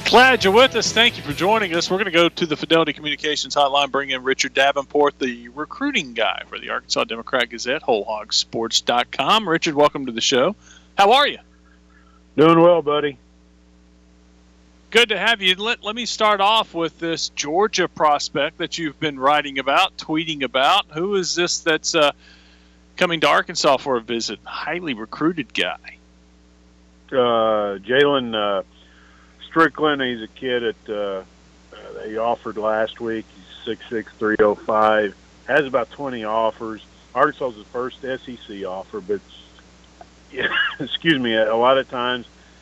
Glad you're with us. Thank you for joining us. We're going to go to the Fidelity Communications Hotline, bring in Richard Davenport, the recruiting guy for the Arkansas Democrat-Gazette, WholeHogSports.com. Richard, welcome to the show. How are you? Doing well, buddy. Good to have you. Let me start off with this Georgia prospect that you've been writing about, tweeting about. Who is this that's coming to Arkansas for a visit? Highly recruited guy. Jalen Strickland. He's a kid at they offered last week. He's 6'6", 305. Has about 20 offers. Arkansas is his first SEC offer, but excuse me, a lot of times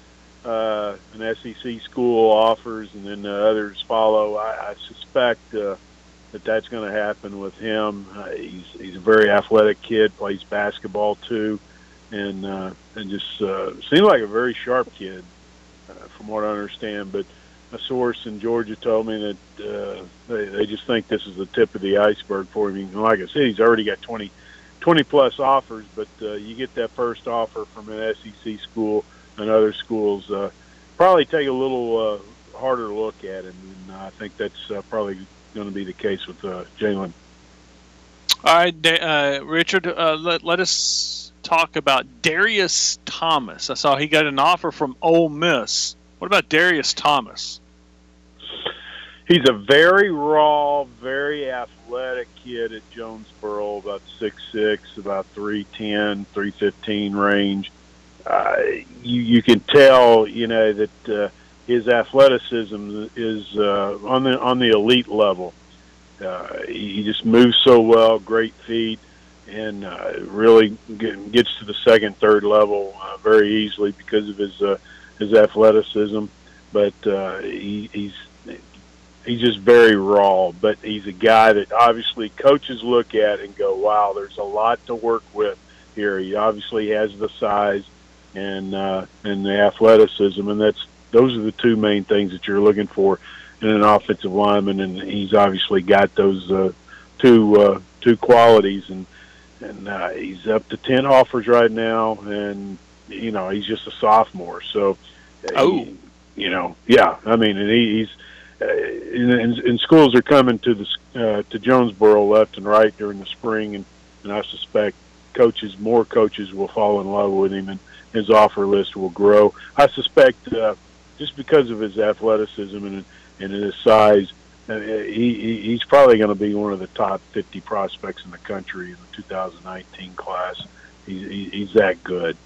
an SEC school offers and then others follow. I suspect that's going to happen with him. He's a very athletic kid, plays basketball too, and just seems like a very sharp kid from what I understand. But a source in Georgia told me that they just think this is the tip of the iceberg for him. And like I said, he's already got 20 plus offers, but you get that first offer from an SEC school and other schools, probably take a little harder look at him, and I think that's probably going to be the case with Jalen. All right, Richard, let us talk about Darius Thomas. I saw he got an offer from Ole Miss. What about Darius Thomas? He's a very raw, very athletic kid at Jonesboro, about 6'6", about 310, 315 range. You can tell, that his athleticism is on the elite level. He just moves so well, great feet, and really gets to the second, third level very easily because of his athleticism. But he's just very raw. But he's a guy that obviously coaches look at and go, "Wow, there's a lot to work with here." He obviously has the size and the athleticism, and those are the two main things that you're looking for in an offensive lineman, and he's obviously got those two qualities, and he's up to 10 offers right now, and he's just a sophomore, so yeah, I mean, and he's and schools are coming to Jonesboro left and right during the spring, and I suspect more coaches will fall in love with him, and his offer list will grow. I suspect just because of his athleticism and his size, he's probably going to be one of the top 50 prospects in the country in the 2019 class. He's that good.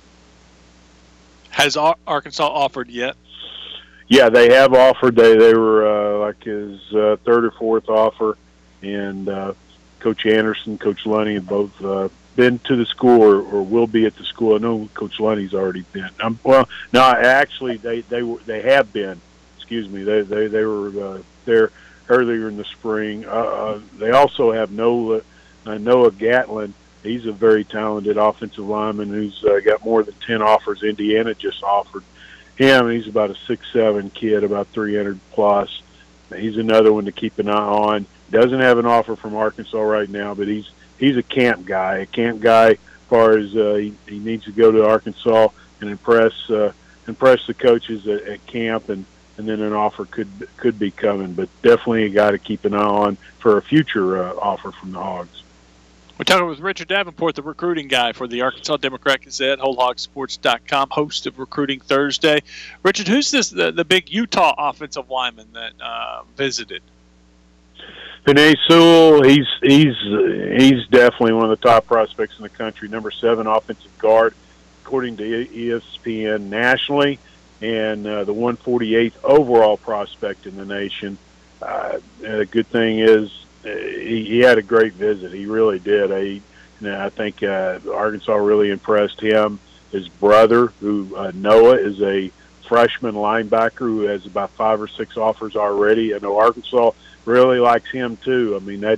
Has Arkansas offered yet? Yeah, they have offered. They were like his third or fourth offer, and Coach Anderson, Coach Lunny have both been to the school or will be at the school. I know Coach Lunny's already been. Actually, they have been. Excuse me. They were there earlier in the spring. They also have Noah Gatlin. He's a very talented offensive lineman who's got more than 10 offers. Indiana just offered him. He's about a 6'7" kid, about 300 plus. He's another one to keep an eye on. Doesn't have an offer from Arkansas right now, but he's a camp guy. As far as he needs to go to Arkansas and impress the coaches at camp, and then an offer could be coming. But definitely a guy to keep an eye on for a future offer from the Hogs. We're talking with Richard Davenport, the recruiting guy for the Arkansas Democrat-Gazette, WholeHogSports.com, host of Recruiting Thursday. Richard, who's the big Utah offensive lineman that visited? Penei Sewell, he's definitely one of the top prospects in the country, number 7 offensive guard, according to ESPN nationally, and the 148th overall prospect in the nation. The good thing is he had a great visit. He really did. I think Arkansas really impressed him. His brother, who Noah, is a freshman linebacker who has about 5 or 6 offers already. I know Arkansas really likes him too. I mean,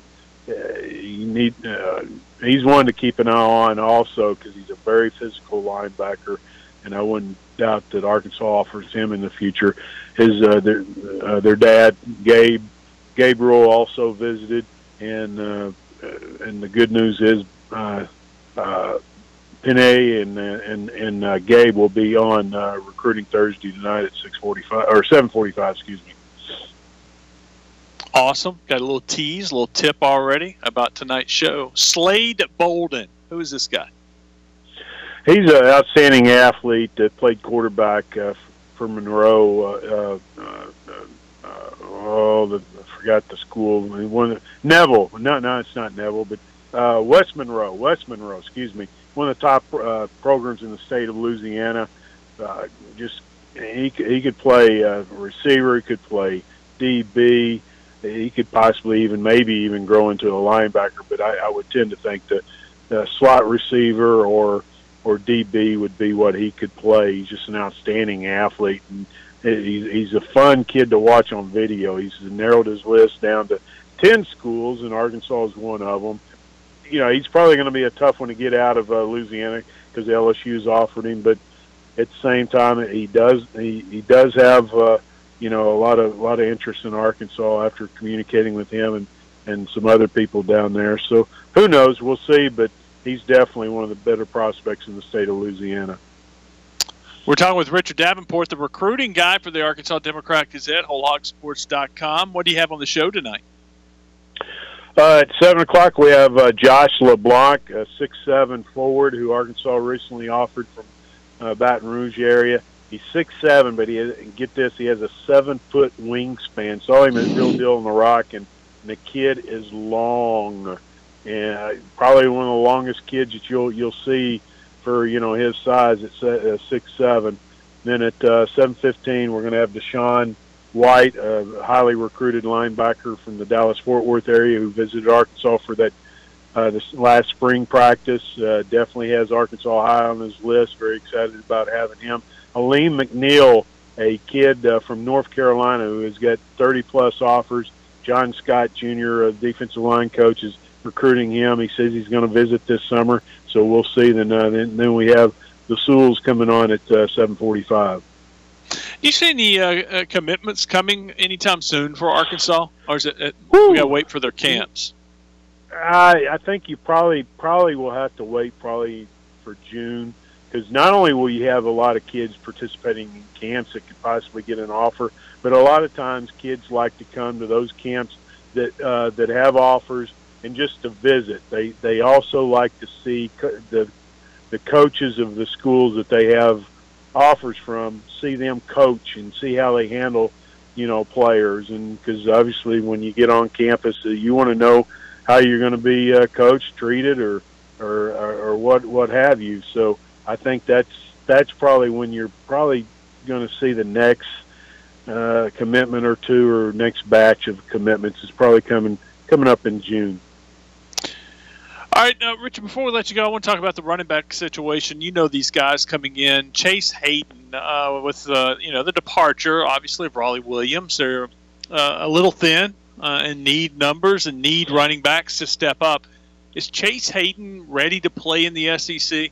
he's one to keep an eye on also because he's a very physical linebacker, and I wouldn't doubt that Arkansas offers him in the future. Their dad, Gabriel, also visited, and the good news is Panay and Gabe will be on recruiting Thursday tonight at 6:45 or 7:45. Excuse me. Awesome. Got a little tease, a little tip already about tonight's show. Slade Bolden. Who is this guy? He's an outstanding athlete that played quarterback for Monroe. I forgot the school. Neville. No, it's not Neville, but West Monroe. West Monroe. Excuse me. One of the top programs in the state of Louisiana. He could play receiver. He could play DB. He could possibly maybe even grow into a linebacker. But I would tend to think that the slot receiver or DB would be what he could play. He's just an outstanding athlete, and he's a fun kid to watch on video. He's narrowed his list down to 10 schools, and Arkansas is one of them. You know, he's probably going to be a tough one to get out of Louisiana because LSU's offered him, but at the same time, he does have a lot of interest in Arkansas after communicating with him and some other people down there. So who knows? We'll see, but he's definitely one of the better prospects in the state of Louisiana. We're talking with Richard Davenport, the recruiting guy for the Arkansas Democrat-Gazette, WholeHogSports.com. What do you have on the show tonight? At 7 o'clock, we have Josh LeBlanc, a 6'7" forward who Arkansas recently offered from Baton Rouge area. He's 6'7", but he has a 7-foot wingspan. Saw him at Real Deal in the Rock, and the kid is long, and probably one of the longest kids that you'll see for his size at 6'7". Then at 7:15, we're going to have Deshaun White, a highly recruited linebacker from the Dallas-Fort Worth area who visited Arkansas for that this last spring practice. Definitely has Arkansas high on his list. Very excited about having him. Aleem McNeil, a kid from North Carolina who has got 30-plus offers. John Scott Jr., a defensive line coach, is recruiting him. He says he's going to visit this summer, so we'll see. Then we have the Sewells coming on at 7:45. You see any commitments coming anytime soon for Arkansas, or is it we got to wait for their camps? I think you probably will have to wait for June, because not only will you have a lot of kids participating in camps that could possibly get an offer, but a lot of times kids like to come to those camps that have offers and just to visit. They also like to see the coaches of the schools that they have offers from, see them coach and see how they handle players. And because obviously when you get on campus, you want to know how you're going to be coached, treated, or what have you. So I think that's probably when you're probably going to see the next commitment or two, or next batch of commitments is probably coming up in June. All right, Richard, before we let you go, I want to talk about the running back situation. You know these guys coming in. Chase Hayden, with the departure, obviously, of Raleigh Williams. They're a little thin and need numbers and need running backs to step up. Is Chase Hayden ready to play in the SEC?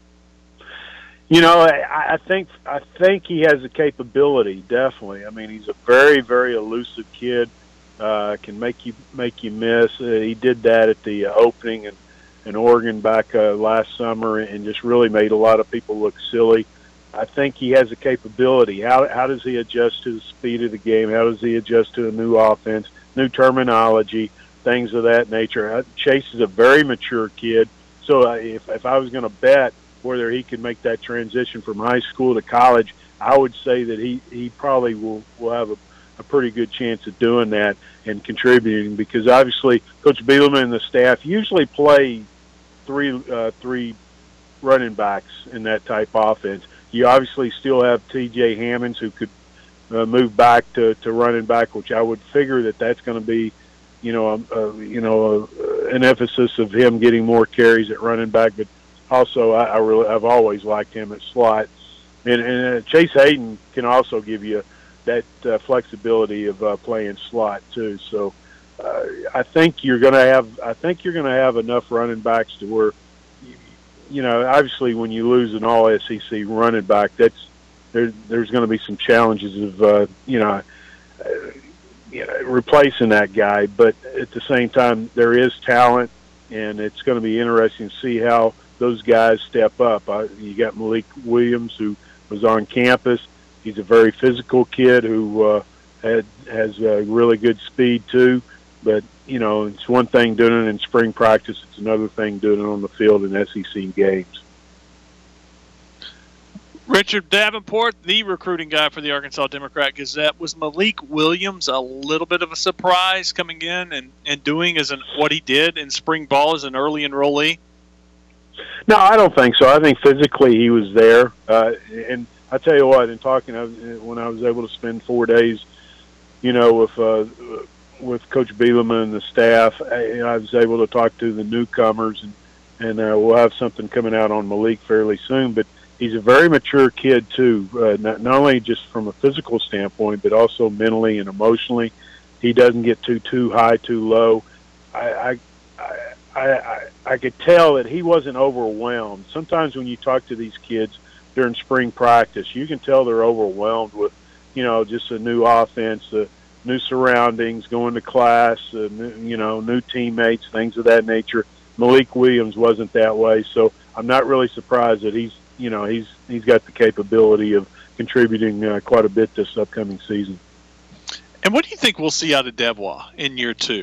I think he has the capability, definitely. I mean, he's a very, very elusive kid. Can make you miss. He did that at the opening in Oregon back last summer, and just really made a lot of people look silly. I think he has the capability. How does he adjust to the speed of the game? How does he adjust to a new offense, new terminology, things of that nature? Chase is a very mature kid, so if I was going to bet whether he could make that transition from high school to college, I would say that he probably will have a pretty good chance of doing that and contributing, because obviously Coach Bielema and the staff usually play three running backs in that type offense. You obviously still have T.J. Hammonds, who could move back to running back, which I would figure that's going to be, an emphasis of him getting more carries at running back. But also, I've always liked him at slot, and Chase Hayden can also give you that flexibility of playing slot too. So I think you're going to have enough running backs to where, obviously when you lose an all SEC running back, there's going to be some challenges of replacing that guy. But at the same time, there is talent, and it's going to be interesting to see how those guys step up. You got Malik Williams, who was on campus. He's a very physical kid who has really good speed too. But it's one thing doing it in spring practice; it's another thing doing it on the field in SEC games. Richard Davenport, the recruiting guy for the Arkansas Democrat-Gazette. Was Malik Williams a little bit of a surprise coming in and doing what he did in spring ball as an early enrollee? No, I don't think so. I think physically he was there. And I tell you what, in talking, when I was able to spend 4 days, with Coach Bielema and the staff, I was able to talk to the newcomers, and we'll have something coming out on Malik fairly soon. But he's a very mature kid too, not only just from a physical standpoint, but also mentally and emotionally. He doesn't get too high, too low. I could tell that he wasn't overwhelmed. Sometimes when you talk to these kids during spring practice, you can tell they're overwhelmed with, just a new offense, new surroundings, going to class, new teammates, things of that nature. Malik Williams wasn't that way, so I'm not really surprised that he's got the capability of contributing quite a bit this upcoming season. And what do you think we'll see out of Devois in year 2?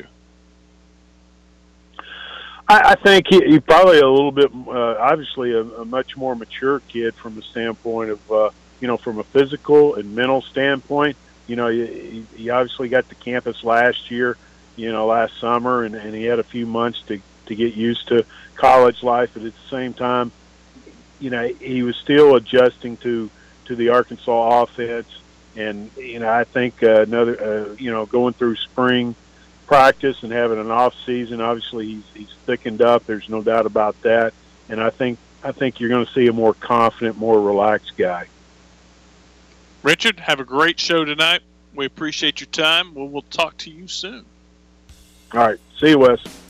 I think he's probably a little bit, obviously, a much more mature kid from the standpoint of, from a physical and mental standpoint. He obviously got to campus last year, last summer, and he had a few months to get used to college life. But at the same time, he was still adjusting to the Arkansas offense. And, I think going through spring practice and having an off season, obviously he's thickened up. There's no doubt about that. And I think you're going to see a more confident, more relaxed guy. Richard, have a great show tonight. We appreciate your time. We'll talk to you soon. All right. See you, Wes.